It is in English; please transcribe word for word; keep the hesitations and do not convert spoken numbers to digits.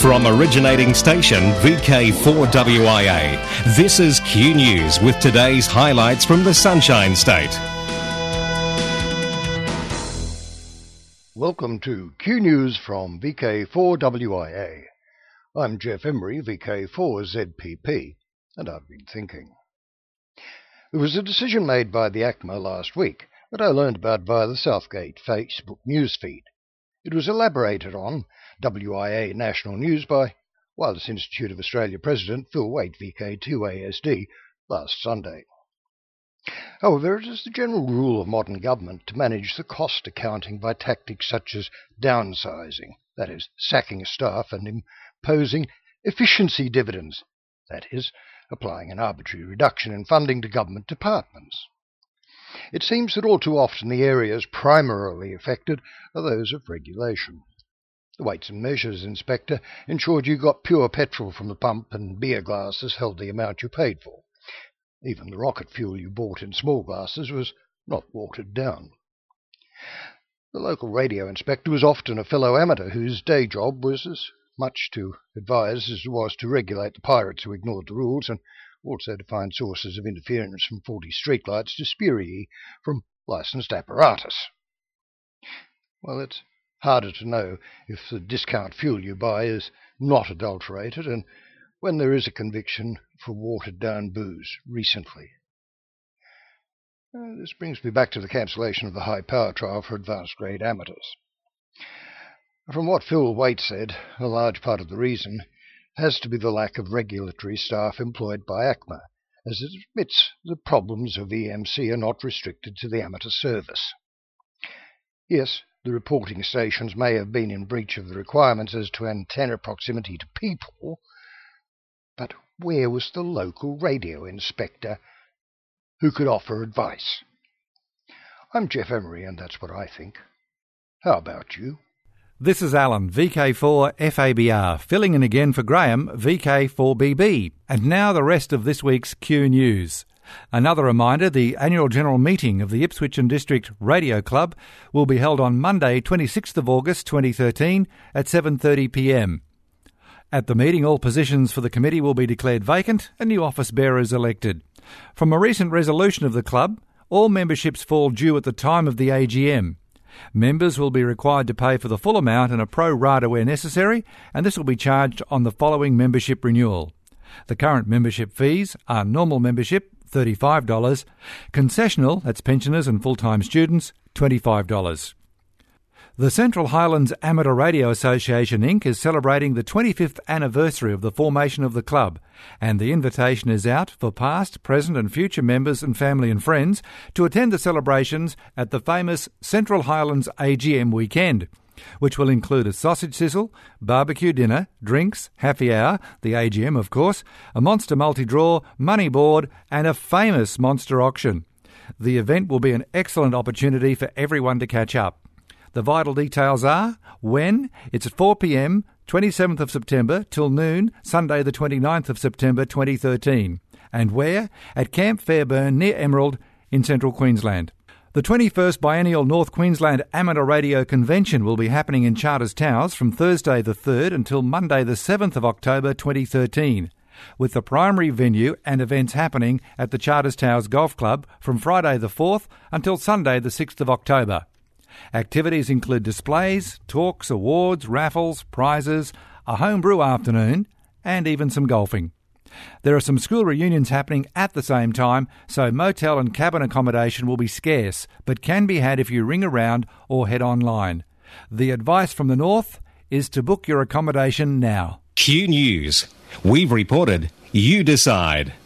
From originating station V K four W I A, this is Q News with today's highlights from the Sunshine State. Welcome to Q News from V K four W I A. I'm Jeff Emery, V K four Z P P, and I've been thinking. There was a decision made by the A C M A last week that I learned about via the Southgate Facebook newsfeed. It was elaborated on W I A National News by Wireless Institute of Australia President Phil Waite, V K two A S D, last Sunday. However, it is the general rule of modern government to manage the cost accounting by tactics such as downsizing, that is, sacking staff, and imposing efficiency dividends, that is, applying an arbitrary reduction in funding to government departments. It seems that all too often the areas primarily affected are those of regulation. The Weights and Measures Inspector ensured you got pure petrol from the pump and beer glasses held the amount you paid for. Even the rocket fuel you bought in small glasses was not watered down. The local radio inspector was often a fellow amateur whose day job was as much to advise as it was to regulate the pirates who ignored the rules, and also to find sources of interference from faulty streetlights to spuriae from licensed apparatus. Well, it's harder to know if the discount fuel you buy is not adulterated and when there is a conviction for watered-down booze recently. Uh, this brings me back to the cancellation of the high power trial for advanced-grade amateurs. From what Phil Waite said, a large part of the reason has to be the lack of regulatory staff employed by A C M A, as it admits the problems of E M C are not restricted to the amateur service. Yes, the reporting stations may have been in breach of the requirements as to antenna proximity to people, but where was the local radio inspector who could offer advice? I'm Jeff Emery, and that's what I think. How about you? This is Alan, V K four F A B R, filling in again for Graham, V K four B B. And now the rest of this week's Q News. Another reminder, the annual general meeting of the Ipswich and District Radio Club will be held on Monday, twenty-sixth of August twenty thirteen at seven thirty p m. At the meeting, all positions for the committee will be declared vacant and new office bearers elected. From a recent resolution of the club, all memberships fall due at the time of the A G M. Members will be required to pay for the full amount and a pro rata where necessary, and this will be charged on the following membership renewal. The current membership fees are normal membership, thirty-five dollars, concessional, that's pensioners and full-time students, twenty-five dollars. The Central Highlands Amateur Radio Association Incorporated is celebrating the twenty-fifth anniversary of the formation of the club, and the invitation is out for past, present and future members and family and friends to attend the celebrations at the famous Central Highlands A G M weekend, which will include a sausage sizzle, barbecue dinner, drinks, happy hour, the A G M of course, a monster multi-draw, money board and a famous monster auction. The event will be an excellent opportunity for everyone to catch up. The vital details are when. It's at four p m, twenty-seventh of September till noon, Sunday the twenty-ninth of September twenty thirteen. And where? At Camp Fairburn near Emerald in central Queensland. The twenty-first Biennial North Queensland Amateur Radio Convention will be happening in Charters Towers from Thursday the third until Monday the seventh of October twenty thirteen, with the primary venue and events happening at the Charters Towers Golf Club from Friday the fourth until Sunday the sixth of October. Activities include displays, talks, awards, raffles, prizes, a homebrew afternoon, and even some golfing. There are some school reunions happening at the same time, so motel and cabin accommodation will be scarce, but can be had if you ring around or head online. The advice from the North is to book your accommodation now. Q News. We've reported, you decide.